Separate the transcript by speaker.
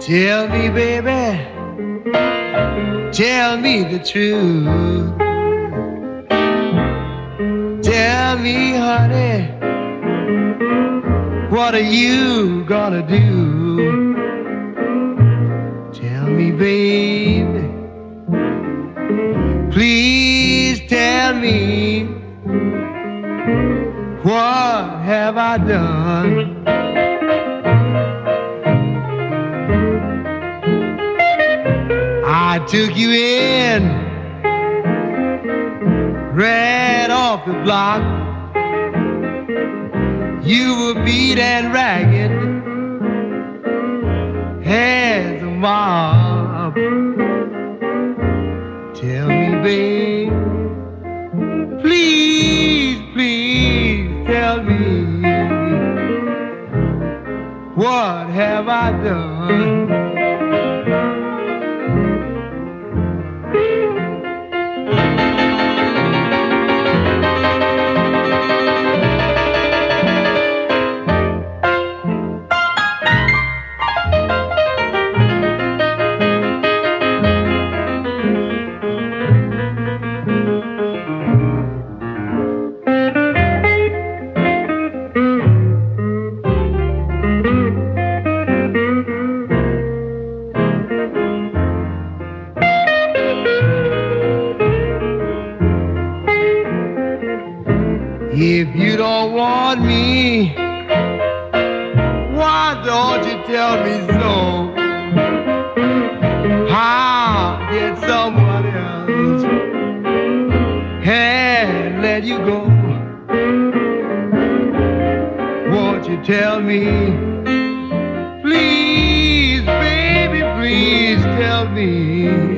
Speaker 1: Tell me, baby, tell me the truth. Tell me, honey, what are you gonna do? Tell me, baby, please tell me, what have I done? I took you in, right off the block. You were beat and ragged as a mob. Tell me, babe, please, please tell me, what have I done? If you don't want me, why don't you tell me so? I'll get someone else and let you go. Won't you tell me? Please, baby, please tell me.